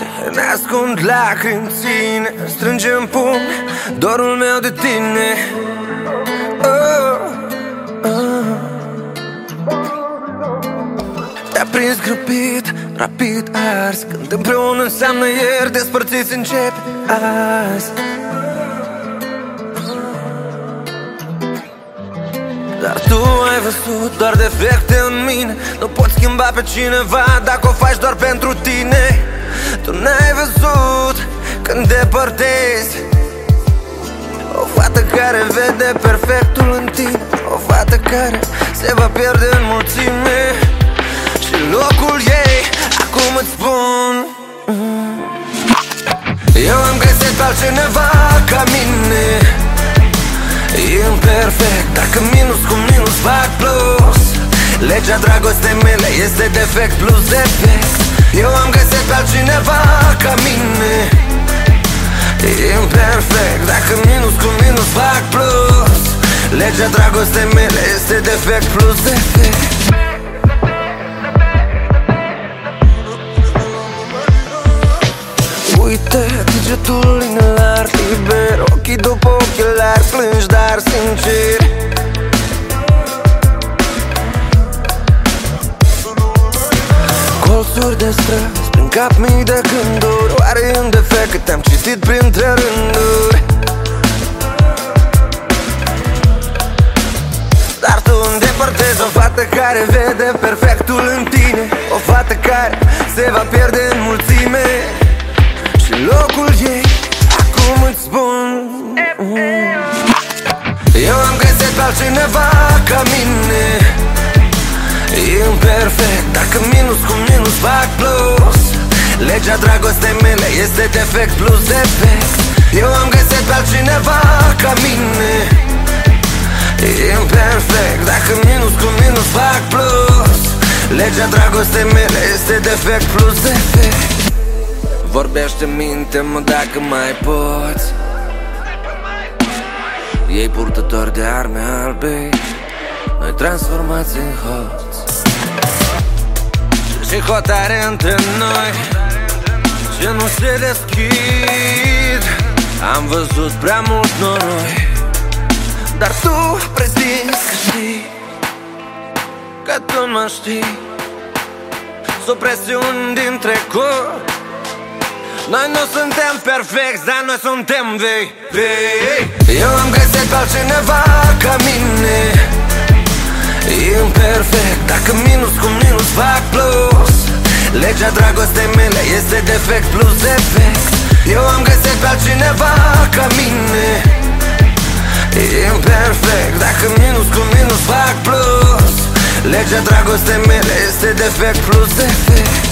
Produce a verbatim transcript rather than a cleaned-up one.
noapte ne ascund lacrimi, ține strânge în pumn dorul meu de tine. oh, oh. Te-a prins grăbit, rapid ars, când împreună înseamnă ieri, despărțiți începe azi. Dar tu ai văzut doar defecte în mine. Nu poți schimba pe cineva dacă o faci doar pentru tine. Tu n-ai văzut când depărtezi o fată care vede perfectul în tine, o fată care se va pierde în mulțime. Și locul ei, acum îți spun, eu am găsit pe altcineva ca mine. Imperfect, dacă minus cu minus fac plus. Legea dragostei mele este defect plus defect. Eu am găsit pe altcineva ca mine. Imperfect, dacă minus cu minus fac plus. Legea dragostei mele este defect plus defect. Uite degetul inelar, liber, ochii după ochelari, plângi dar sincer. Colțuri de străzi, prin cap mii de gânduri. Oare în defect că te-am citit printre rânduri? Dar tu îndepărtezi o fată care vede perfectul în tine, o fată care se va pierde în mulțime. Și locul ei, acum îți spun, eu am găsit pe altcineva ca mine. Imperfect, dacă minus cu minus fac plus. Legea dragostei mele este defect plus defect. Eu am găsit pe altcineva ca mine. Imperfect, dacă minus cu minus fac plus. Legea dragostei mele este defect plus defect. Vorbește, minte-mă dacă mai poți. Ei purtători de arme albe, noi transformați în hoți. Și hotare între noi ce nu se deschid. Am văzut prea mult noroi, dar tu prezinți că știi, că tu mă știi. Supresiuni din trecut. Noi nu suntem perfecți, dar noi suntem vei, vei. Eu am găsit pe altcineva ca mine. Imperfect, dacă minus cu minus fac plus. Legea dragostei mele este defect plus defect. Eu am găsit pe altcineva ca mine. Imperfect, dacă minus cu minus fac plus. Legea dragostei mele este defect plus defect.